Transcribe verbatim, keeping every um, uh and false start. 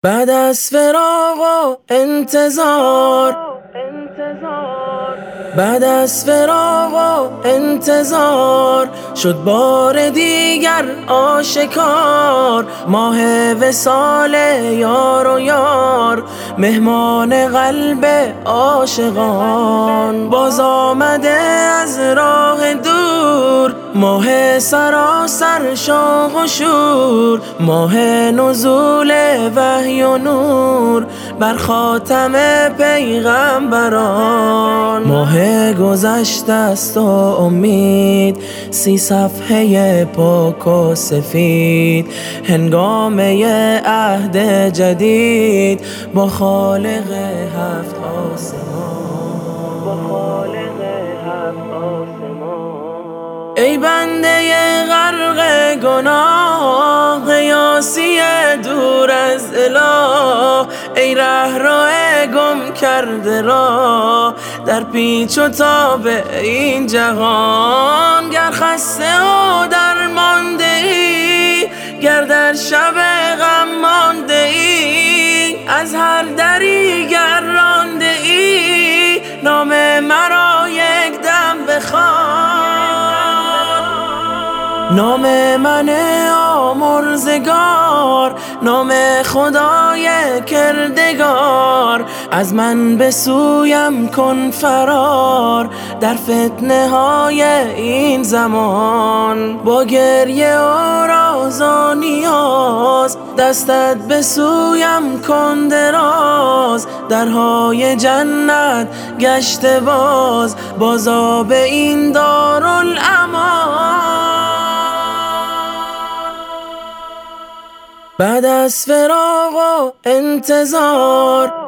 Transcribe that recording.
بعد از فراق و انتظار بعد از فراق و انتظار شد بار دیگر آشکار، ماه وصال یار و یار، مهمان قلب عاشقان. باز آمده از راه دور، ماه سراسر شوق و شور، ماه نزول وحی و نور بر خاتم پیغمبران. ماه گذشته است و امید، سی صفحه پاک و سفید، هنگامه عهد جدید با خالق هفت آسمان. با خالق هفت آسمان. ای بنده غرق گناه، قیاسی دور از اله، ای رهرو گم کرده را در پیچ و تاب این جهان. گر خسته و درمانده ای، گر در شب غم مانده ای، از هر دری گر رانده ای، نام مرا یک دم بخوان. نام من آمرزگار، نام خدای کردگار، از من به سویم کن فرار در فتنه های این زمان. با گریه و راز و نیاز دستت به سویم کن دراز، درهای جنت گشته باز، بازا به این دارالامان. بعد از فراق و انتظار